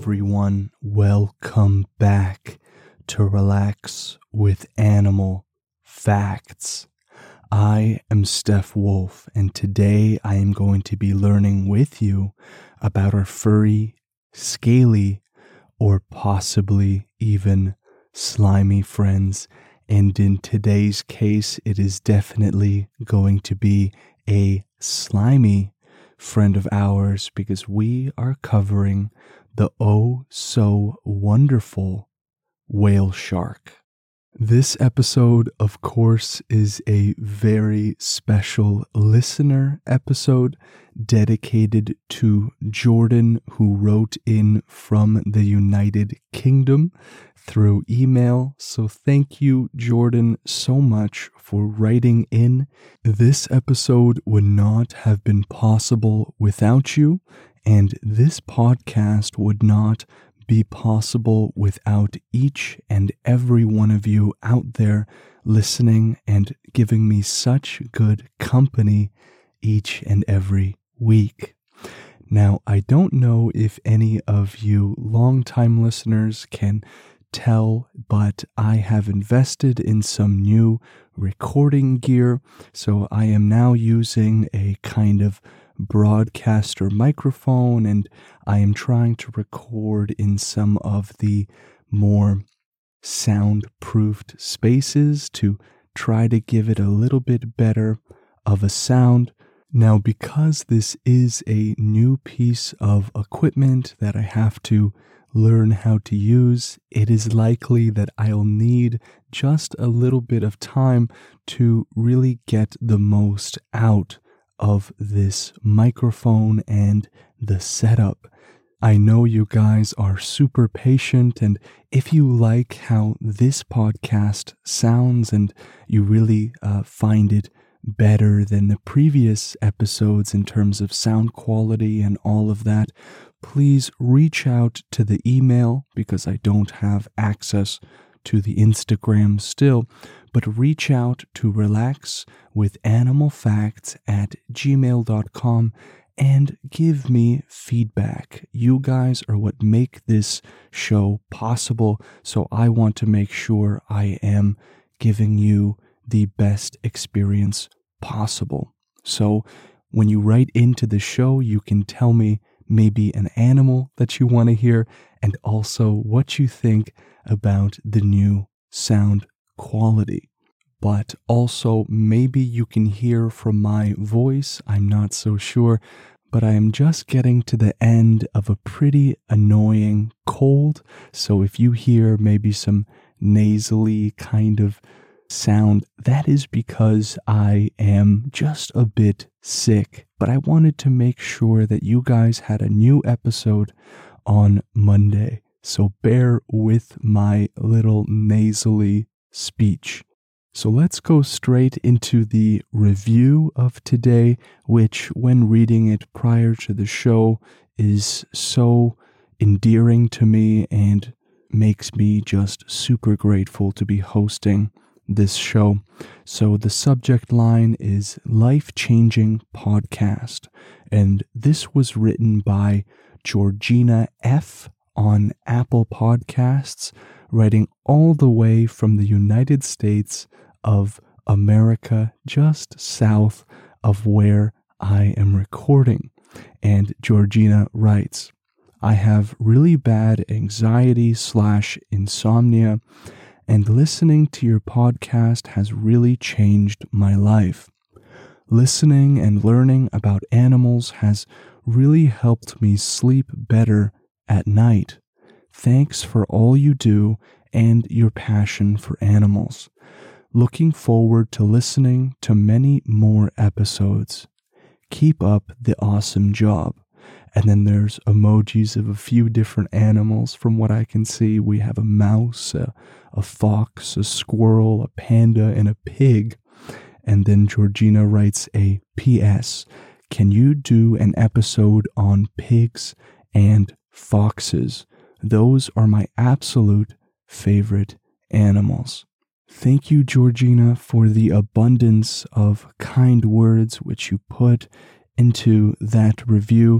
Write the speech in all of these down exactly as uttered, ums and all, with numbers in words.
everyone. Welcome back to Relax with Animal Facts. I am Steph Wolf, and today I am going to be learning with you about our furry, scaly, or possibly even slimy friends. And in today's case, it is definitely going to be a slimy friend of ours because we are covering the oh so wonderful whale shark. This episode, of course, is a very special listener episode dedicated to Jordan, who wrote in from the United Kingdom through email. So thank you, Jordan, so much for writing in. This episode would not have been possible without you, and this podcast would not be possible without each and every one of you out there listening and giving me such good company each and every week. Now, I don't know if any of you longtime listeners can tell, but I have invested in some new recording gear, so I am now using a kind of broadcaster microphone, and I am trying to record in some of the more soundproofed spaces to try to give it a little bit better of a sound. Now, because this is a new piece of equipment that I have to learn how to use, it is likely that I'll need just a little bit of time to really get the most out of this microphone and the setup. I know you guys are super patient, and if you like how this podcast sounds and you really uh, find it better than the previous episodes in terms of sound quality and all of that, please reach out to the email, because I don't have access to the Instagram still, but reach out to relaxwithanimalfacts at gmail dot com and give me feedback. You guys are what make this show possible, so I want to make sure I am giving you the best experience possible. So when you write into the show, you can tell me maybe an animal that you want to hear, and also what you think about the new sound quality. But also maybe you can hear from my voice, I'm not so sure, but I am just getting to the end of a pretty annoying cold, so if you hear maybe some nasally kind of sound, that is because I am just a bit sick. But I wanted to make sure that you guys had a new episode on Monday, so bear with my little nasally speech. So let's go straight into the review of today, which, when reading it prior to the show, is so endearing to me and makes me just super grateful to be hosting this show. So the subject line is Life-Changing Podcast, and this was written by Georgina F. on Apple Podcasts, writing all the way from the United States of America, just south of where I am recording. And Georgina writes, I have really bad anxiety slash insomnia, and listening to your podcast has really changed my life. Listening and learning about animals has really helped me sleep better at night. Thanks for all you do and your passion for animals. Looking forward to listening to many more episodes. Keep up the awesome job. And then there's emojis of a few different animals. From what I can see, we have a mouse, a, a fox, a squirrel, a panda, and a pig. And then Georgina writes a P S. Can you do an episode on pigs and foxes? Those are my absolute favorite animals. Thank you, Georgina, for the abundance of kind words which you put into that review.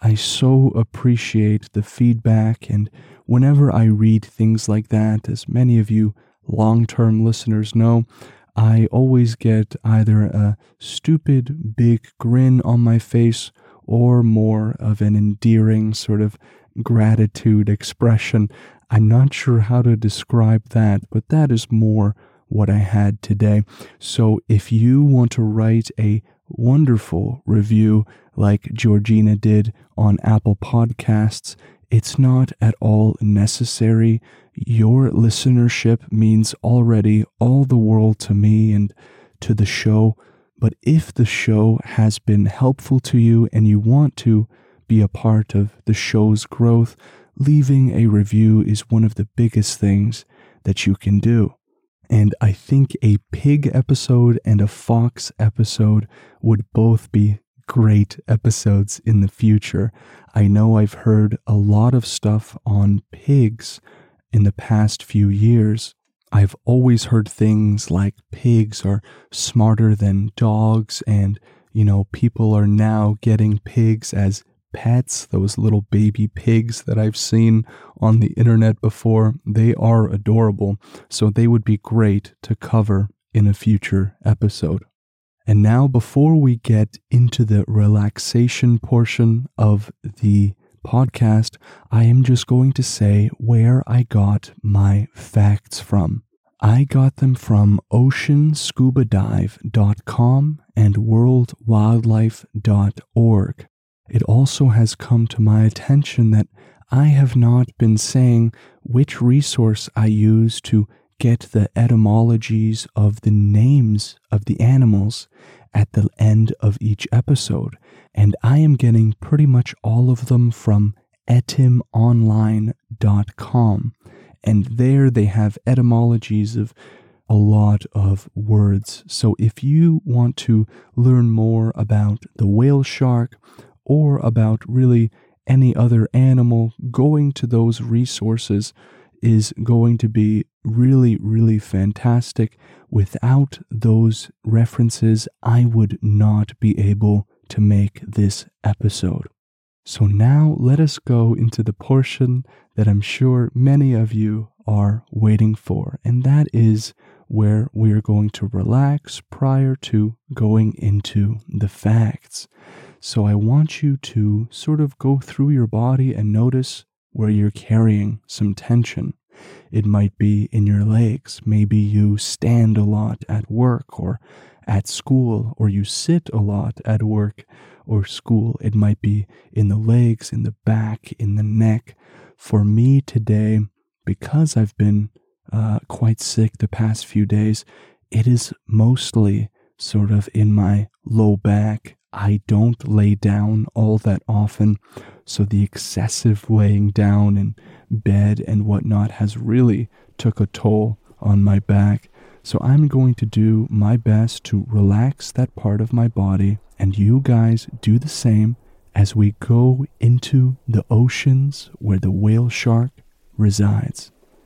I so appreciate the feedback, and whenever I read things like that, as many of you long-term listeners know, I always get either a stupid big grin on my face or more of an endearing sort of gratitude expression. I'm not sure how to describe that, but that is more what I had today. So if you want to write a wonderful review like Georgina did on Apple Podcasts, it's not at all necessary. Your listenership means already all the world to me and to the show. But if the show has been helpful to you and you want to be a part of the show's growth, leaving a review is one of the biggest things that you can do. And I think a pig episode and a fox episode would both be great episodes in the future. I know I've heard a lot of stuff on pigs in the past few years. I've always heard things like pigs are smarter than dogs, and, you know, people are now getting pigs as pets. Those little baby pigs that I've seen on the internet before, they are adorable, so they would be great to cover in a future episode. And now, before we get into the relaxation portion of the podcast, I am just going to say where I got my facts from. I got them from ocean scuba dive dot com and world wildlife dot org. It also has come to my attention that I have not been saying which resource I use to get the etymologies of the names of the animals at the end of each episode, and I am getting pretty much all of them from etym online dot com, and there they have etymologies of a lot of words. So if you want to learn more about the whale shark or about really any other animal, going to those resources is going to be really, really fantastic. Without those references, I would not be able to make this episode. So now let us go into the portion that I'm sure many of you are waiting for, and that is where we are going to relax prior to going into the facts. So I want you to sort of go through your body and notice where you're carrying some tension. It might be in your legs. Maybe you stand a lot at work or at school, or you sit a lot at work or school. It might be in the legs, in the back, in the neck. For me today, because I've been uh, quite sick the past few days, it is mostly sort of in my low back. I don't lay down all that often, so the excessive laying down in bed and whatnot has really took a toll on my back. So I'm going to do my best to relax that part of my body, and you guys do the same as we go into the oceans where the whale shark resides.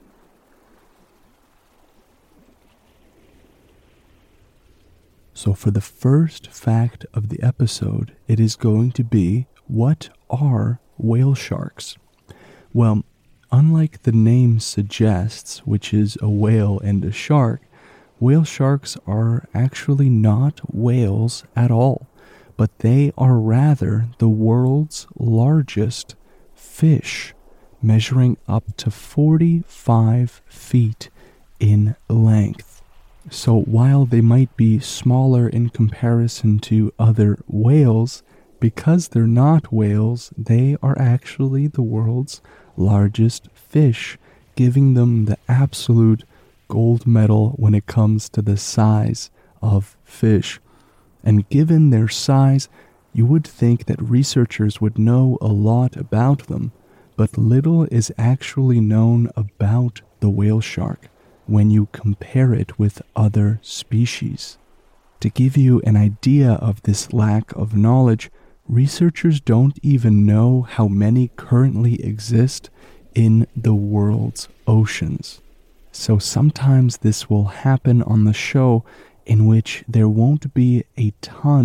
So for the first fact of the episode, it is going to be, what are whale sharks? Well, unlike the name suggests, which is a whale and a shark, whale sharks are actually not whales at all, but they are rather the world's largest fish, measuring up to forty-five feet in length. So while they might be smaller in comparison to other whales, because they're not whales, they are actually the world's largest fish, giving them the absolute gold medal when it comes to the size of fish. And given their size, you would think that researchers would know a lot about them, but little is actually known about the whale shark when you compare it with other species. To give you an idea of this lack of knowledge, researchers don't even know how many currently exist in the world's oceans. So sometimes this will happen on the show in which there won't be a ton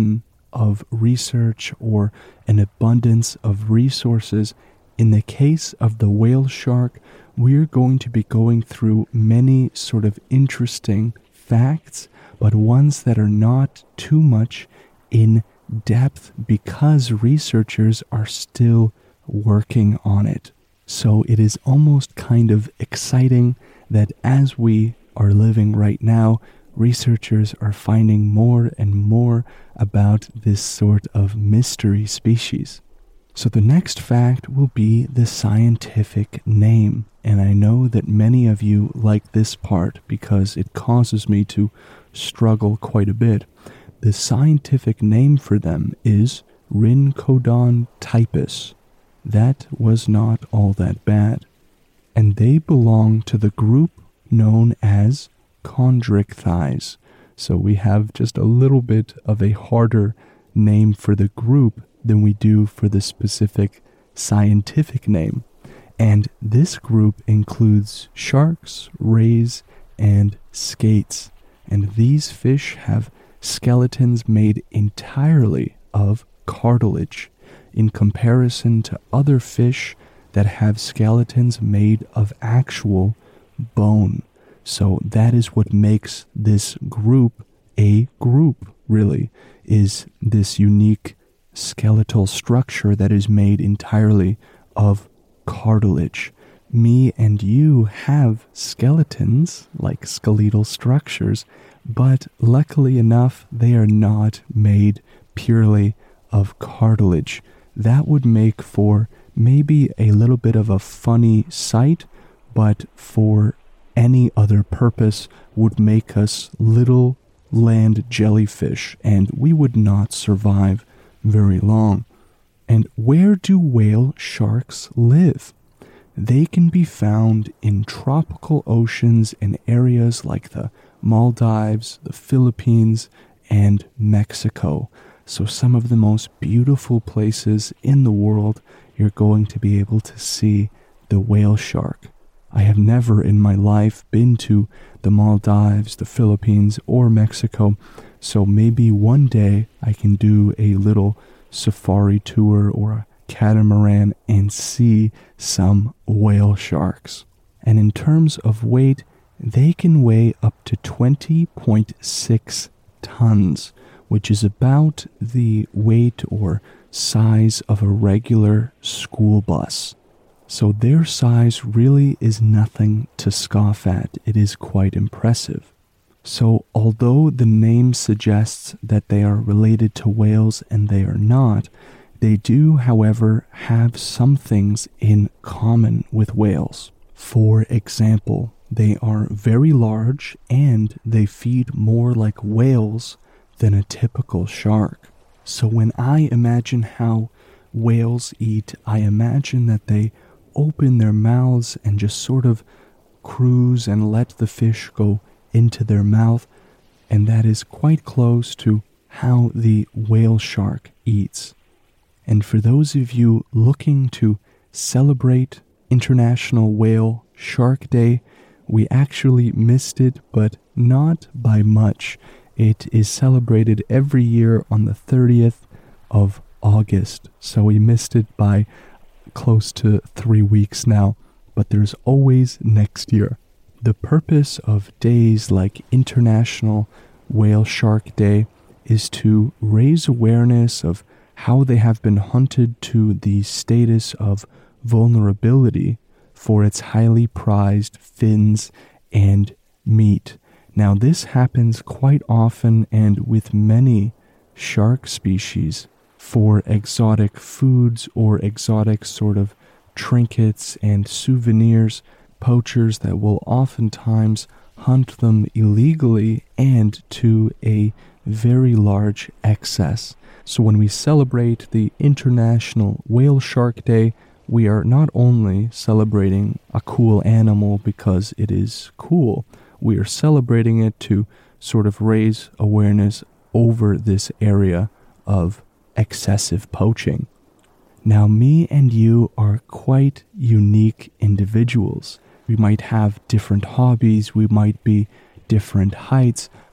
of research or an abundance of resources. In the case of the whale shark, we're going to be going through many sort of interesting facts, but ones that are not too much in depth because researchers are still working on it. So it is almost kind of exciting that as we are living right now, researchers are finding more and more about this sort of mystery species. So the next fact will be the scientific name. And I know that many of you like this part because it causes me to struggle quite a bit. The scientific name for them is Rhincodon typus. That was not all that bad. And they belong to the group known as Chondrichthyes. So we have just a little bit of a harder name for the group than we do for the specific scientific name. And this group includes sharks, rays, and skates. And these fish have skeletons made entirely of cartilage, in comparison to other fish that have skeletons made of actual bone. So that is what makes this group a group, really, is this unique skeletal structure that is made entirely of cartilage. Me and you have skeletons, like skeletal structures, but luckily enough, they are not made purely of cartilage. That would make for maybe a little bit of a funny sight, but for any other purpose would make us little land jellyfish, and we would not survive very long. And where do whale sharks live? They can be found in tropical oceans in areas like the Maldives, the Philippines, and Mexico. So some of the most beautiful places in the world you're going to be able to see the whale shark. I have never in my life been to the Maldives, the Philippines, or Mexico, so maybe one day I can do a little safari tour or a catamaran and see some whale sharks. And in terms of weight, they can weigh up to twenty point six tons, which is about the weight or size of a regular school bus. So their size really is nothing to scoff at. It is quite impressive. So although the name suggests that they are related to whales and they are not, they do, however, have some things in common with whales. For example, they are very large and they feed more like whales than a typical shark. So when I imagine how whales eat, I imagine that they open their mouths and just sort of cruise and let the fish go into their mouth, and that is quite close to how the whale shark eats. And for those of you looking to celebrate International Whale Shark Day, we actually missed it, but not by much. It is celebrated every year on the thirtieth of August, so we missed it by close to three weeks now, but there's always next year. The purpose of days like International Whale Shark Day is to raise awareness of how they have been hunted to the status of vulnerability for its highly prized fins and meat. Now, this happens quite often and with many shark species for exotic foods or exotic sort of trinkets and souvenirs, poachers that will oftentimes hunt them illegally and to a very large excess. So when we celebrate the International Whale Shark Day, we are not only celebrating a cool animal because it is cool, we are celebrating it to sort of raise awareness over this area of excessive poaching. Now, me and you are quite unique individuals. We might have different hobbies, we might be different heights,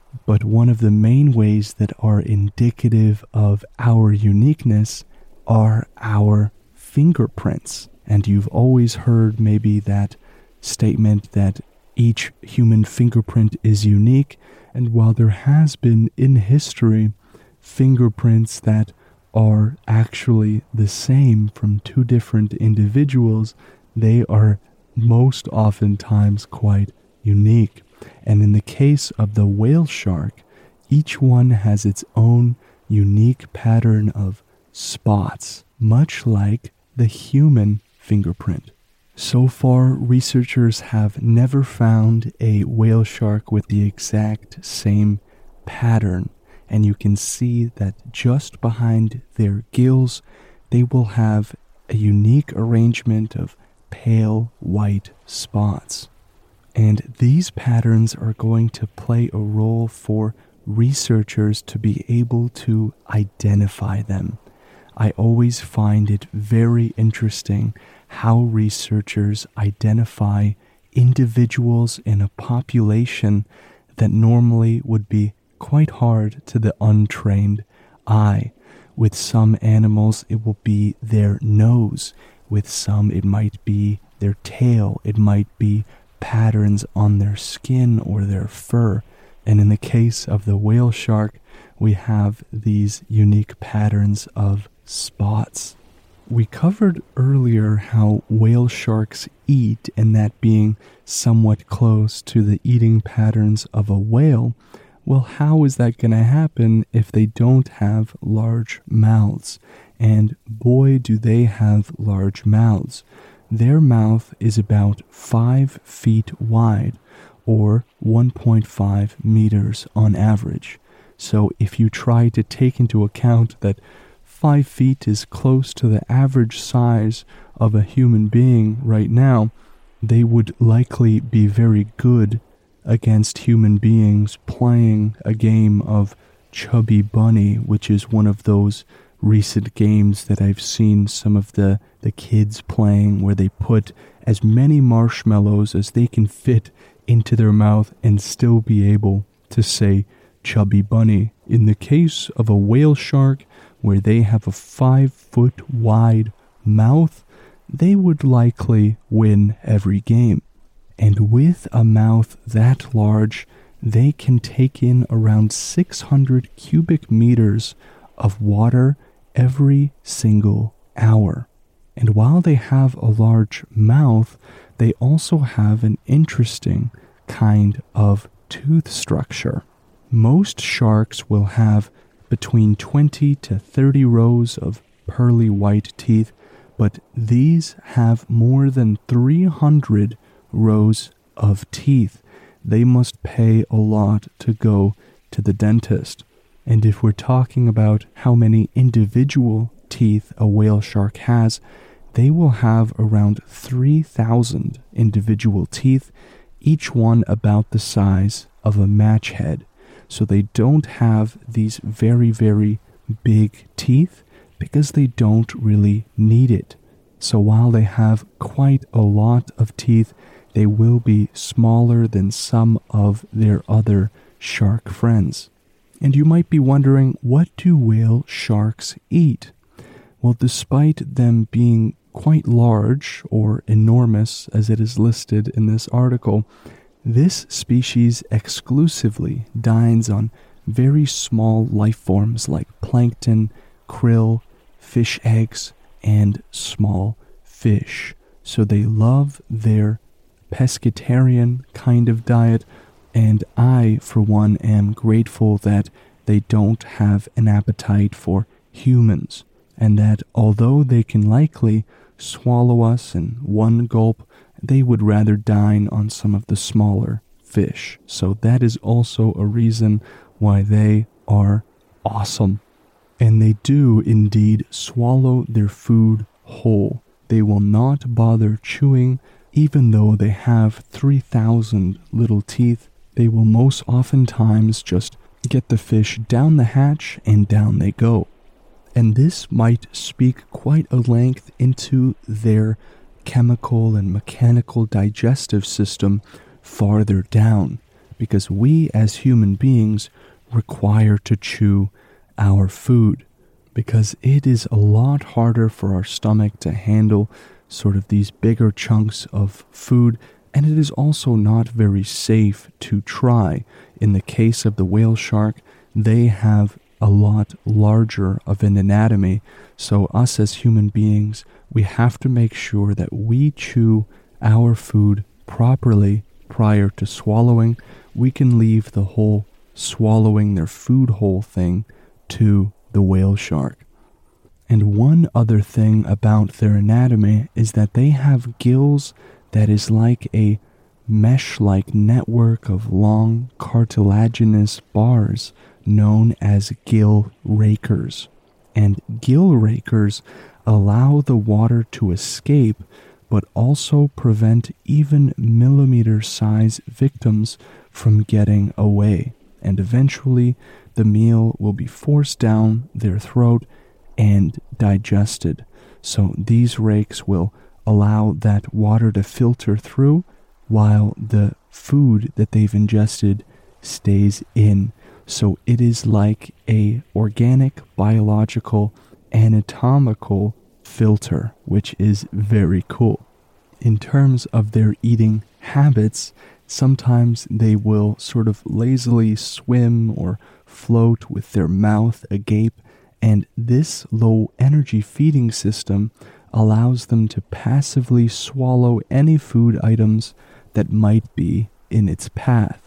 but one of the main ways that are indicative of our uniqueness are our fingerprints. And you've always heard maybe that statement that each human fingerprint is unique, and while there has been in history fingerprints that are actually the same from two different individuals, they are most oftentimes quite unique. And in the case of the whale shark, each one has its own unique pattern of spots, much like the human fingerprint. So far, researchers have never found a whale shark with the exact same pattern, and you can see that just behind their gills, they will have a unique arrangement of pale white spots. And these patterns are going to play a role for researchers to be able to identify them. I always find it very interesting how researchers identify individuals in a population that normally would be quite hard to the untrained eye. With some animals, it will be their nose. With some, it might be their tail. It might be patterns on their skin or their fur. And in the case of the whale shark, we have these unique patterns of spots. We covered earlier how whale sharks eat, and that being somewhat close to the eating patterns of a whale. Well, how is that going to happen if they don't have large mouths? And boy, do they have large mouths. Their mouth is about five feet wide, or one point five meters on average. So if you try to take into account that five feet is close to the average size of a human being right now, they would likely be very good against human beings playing a game of Chubby Bunny, which is one of those recent games that I've seen some of the, the kids playing, where they put as many marshmallows as they can fit into their mouth and still be able to say Chubby Bunny. In the case of a whale shark, where they have a five foot wide mouth, they would likely win every game. And with a mouth that large, they can take in around six hundred cubic meters of water every single hour. And while they have a large mouth, they also have an interesting kind of tooth structure. Most sharks will have between twenty to thirty rows of pearly white teeth, but these have more than three hundred rows of teeth. They must pay a lot to go to the dentist. And if we're talking about how many individual teeth a whale shark has, they will have around three thousand individual teeth, each one about the size of a match head. So they don't have these very, very big teeth because they don't really need it. So while they have quite a lot of teeth, they will be smaller than some of their other shark friends. And you might be wondering, what do whale sharks eat? Well, despite them being quite large or enormous, as it is listed in this article, this species exclusively dines on very small life forms like plankton, krill, fish eggs, and small fish. So they love their pescatarian kind of diet, and I, for one, am grateful that they don't have an appetite for humans, and that although they can likely swallow us in one gulp, they would rather dine on some of the smaller fish. So that is also a reason why they are awesome. And they do indeed swallow their food whole. They will not bother chewing, even though they have three thousand little teeth. They will most oftentimes just get the fish down the hatch and down they go. And this might speak quite a length into their chemical and mechanical digestive system farther down, because we as human beings require to chew our food, because it is a lot harder for our stomach to handle sort of these bigger chunks of food, and it is also not very safe to try. In the case of the whale shark, they have a lot larger of an anatomy, so us as human beings, we have to make sure that we chew our food properly prior to swallowing. We can leave the whole swallowing their food whole thing to the whale shark. And one other thing about their anatomy is that they have gills that is like a mesh-like network of long cartilaginous bars known as gill rakers. And gill rakers allow the water to escape, but also prevent even millimeter-size victims from getting away. And eventually, the meal will be forced down their throat and digested. So these rakes will allow that water to filter through while the food that they've ingested stays in. So it is like a organic, biological, anatomical filter, which is very cool. In terms of their eating habits, sometimes they will sort of lazily swim or float with their mouth agape, and this low energy feeding system allows them to passively swallow any food items that might be in its path.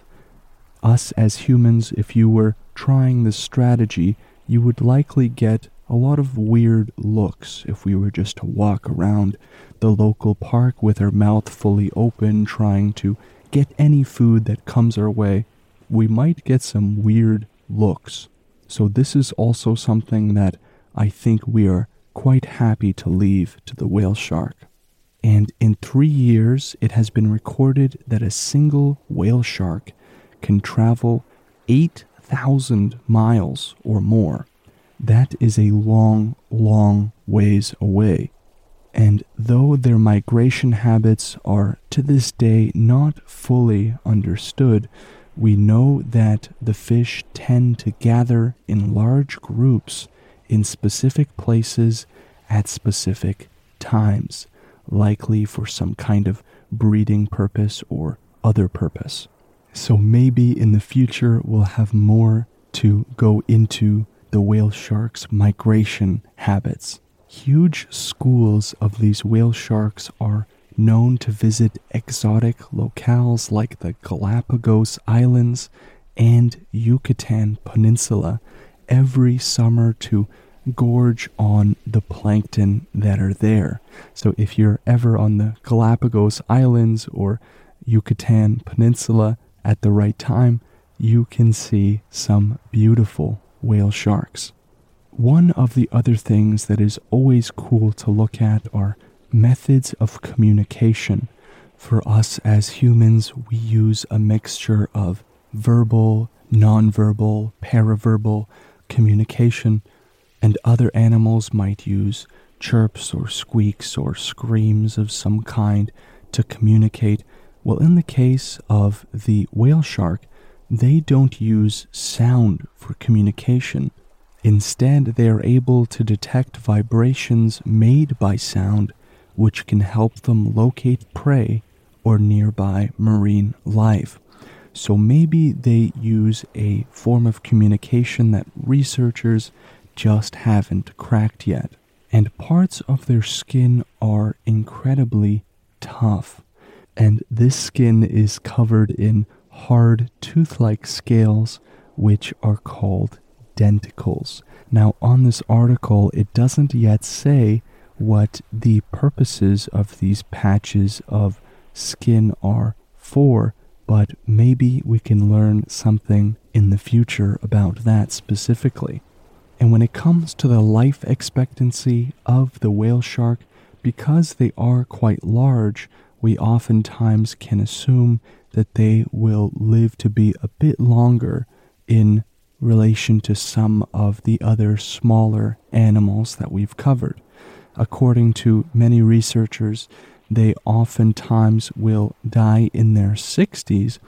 Us as humans, if you were trying this strategy, you would likely get a lot of weird looks if we were just to walk around the local park with our mouth fully open trying to get any food that comes our way. We might get some weird looks. So this is also something that I think we are quite happy to leave to the whale shark. And in three years, it has been recorded that a single whale shark can travel eight thousand miles or more. That is a long, long ways away. And though their migration habits are to this day not fully understood, we know that the fish tend to gather in large groups in specific places at specific times, likely for some kind of breeding purpose or other purpose. So maybe in the future we'll have more to go into the whale shark's migration habits. Huge schools of these whale sharks are known to visit exotic locales like the Galapagos Islands and Yucatan Peninsula every summer to gorge on the plankton that are there. So if you're ever on the Galapagos Islands or Yucatan Peninsula at the right time, you can see some beautiful whale sharks. One of the other things that is always cool to look at are methods of communication. For us as humans, we use a mixture of verbal, nonverbal, paraverbal communication, and other animals might use chirps or squeaks or screams of some kind to communicate. Well, in the case of the whale shark, they don't use sound for communication. Instead, they are able to detect vibrations made by sound, which can help them locate prey or nearby marine life. So maybe they use a form of communication that researchers just haven't cracked yet. And parts of their skin are incredibly tough. And this skin is covered in hard tooth-like scales, which are called denticles. Now, on this article, it doesn't yet say what the purposes of these patches of skin are for, but maybe we can learn something in the future about that specifically. And when it comes to the life expectancy of the whale shark, because they are quite large, we oftentimes can assume that they will live to be a bit longer in relation to some of the other smaller animals that we've covered. According to many researchers, they oftentimes will die in their sixties,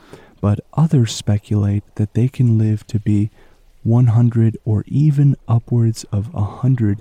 but others speculate that they can live to be one hundred or even upwards of one hundred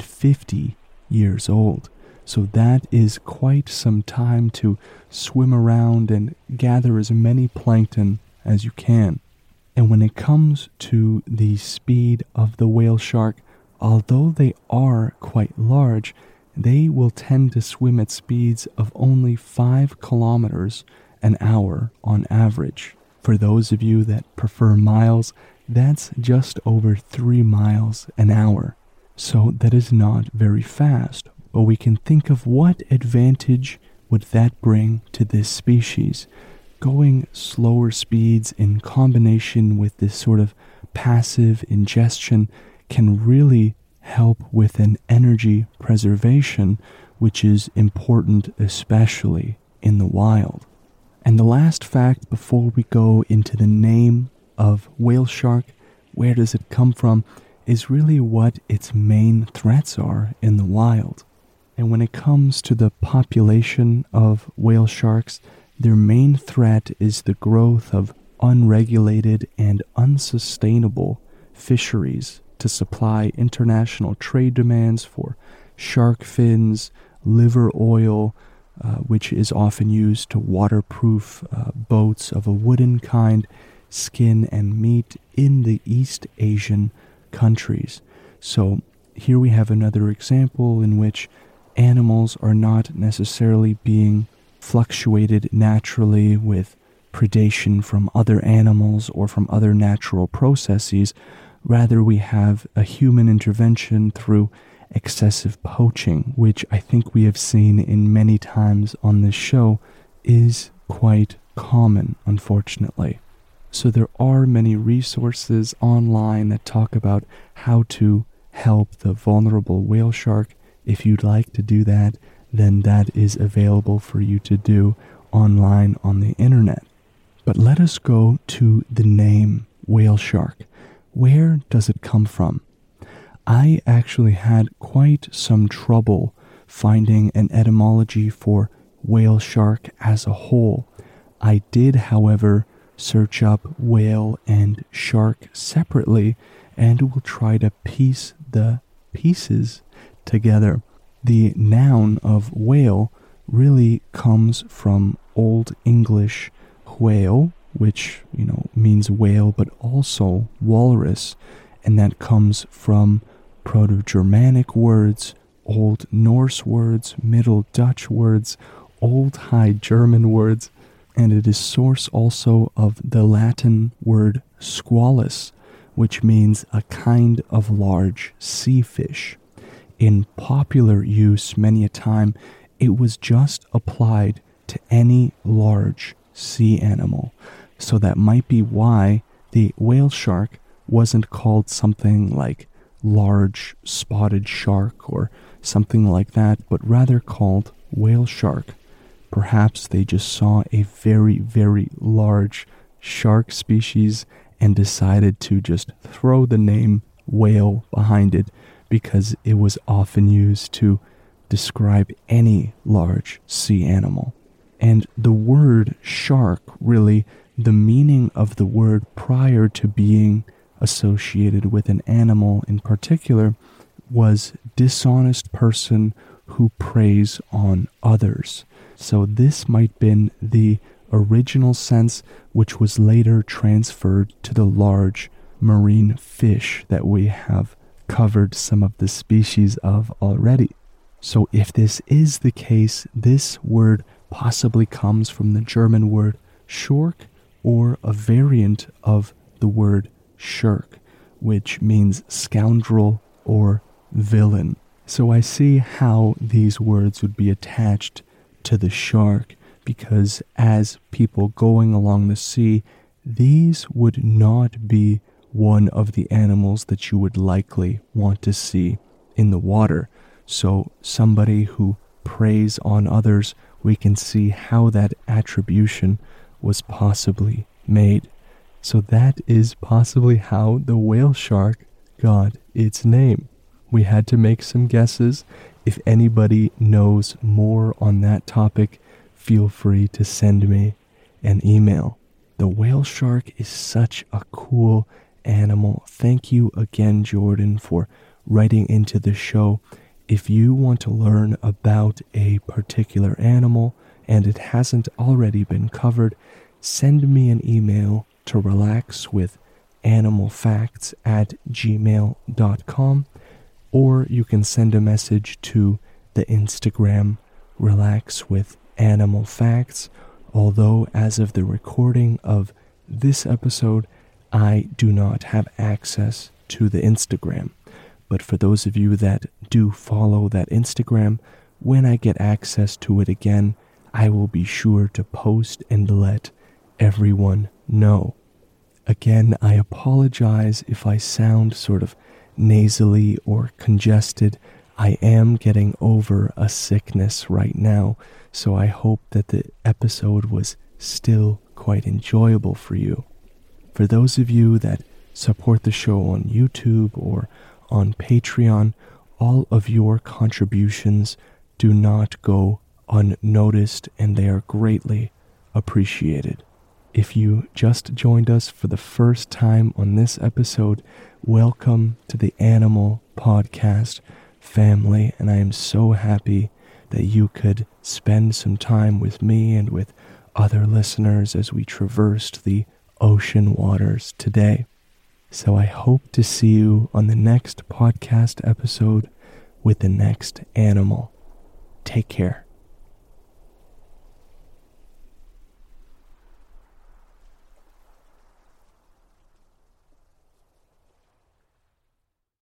fifty years old. So that is quite some time to swim around and gather as many plankton as you can. And when it comes to the speed of the whale shark, although they are quite large, they will tend to swim at speeds of only five kilometers an hour on average. For those of you that prefer miles, that's just over three miles an hour. So that is not very fast, but we can think of what advantage would that bring to this species. Going slower speeds in combination with this sort of passive ingestion can really help with an energy preservation, which is important especially in the wild. And the last fact before we go into the name of whale shark, where does it come from, is really what its main threats are in the wild. And when it comes to the population of whale sharks, their main threat is the growth of unregulated and unsustainable fisheries to supply international trade demands for shark fins, liver oil, uh, which is often used to waterproof uh, boats of a wooden kind, skin and meat in the East Asian countries. So here we have another example in which animals are not necessarily being fluctuated naturally with predation from other animals or from other natural processes. Rather, we have a human intervention through excessive poaching, which I think we have seen in many times on this show is quite common, unfortunately. So there are many resources online that talk about how to help the vulnerable whale shark. If you'd like to do that, then that is available for you to do online on the internet. But let us go to the name whale shark. Where does it come from? I actually had quite some trouble finding an etymology for whale shark as a whole. I did, however, search up whale and shark separately, and will try to piece the pieces together. The noun of whale really comes from Old English whale, which, you know, means whale, but also walrus, and that comes from Proto-Germanic words, Old Norse words, Middle Dutch words, Old High German words, and it is source also of the Latin word squalus, which means a kind of large sea fish. In popular use many a time, it was just applied to any large sea animal. So that might be why the whale shark wasn't called something like large spotted shark or something like that, but rather called whale shark. Perhaps they just saw a very, very large shark species and decided to just throw the name whale behind it because it was often used to describe any large sea animal. And the word shark, really, the meaning of the word prior to being associated with an animal in particular, was dishonest person who preys on others. So this might have been the original sense, which was later transferred to the large marine fish that we have covered some of the species of already. So if this is the case, this word possibly comes from the German word Schurk, or a variant of the word shirk, which means scoundrel or villain. So I see how these words would be attached to the shark, because as people going along the sea, these would not be one of the animals that you would likely want to see in the water. So somebody who preys on others, we can see how that attribution was possibly made. So that is possibly how the whale shark got its name. We had to make some guesses. If anybody knows more on that topic, feel free to send me an email. The whale shark is such a cool animal. Thank you again, Jordan, for writing into the show. If you want to learn about a particular animal and it hasn't already been covered, send me an email to relaxwithanimalfacts at gmail dot com, or you can send a message to the Instagram relaxwithanimalfacts. Although as of the recording of this episode, I do not have access to the Instagram. But for those of you that do follow that Instagram, when I get access to it again, I will be sure to post and let everyone know. Again, I apologize if I sound sort of nasally or congested. I am getting over a sickness right now, so I hope that the episode was still quite enjoyable for you. For those of you that support the show on YouTube or on Patreon, all of your contributions do not go unnoticed, and they are greatly appreciated. If you just joined us for the first time on this episode, welcome to the Animal Podcast family, and I am so happy that you could spend some time with me and with other listeners as we traversed the ocean waters today. So I hope to see you on the next podcast episode with the next animal. Take care.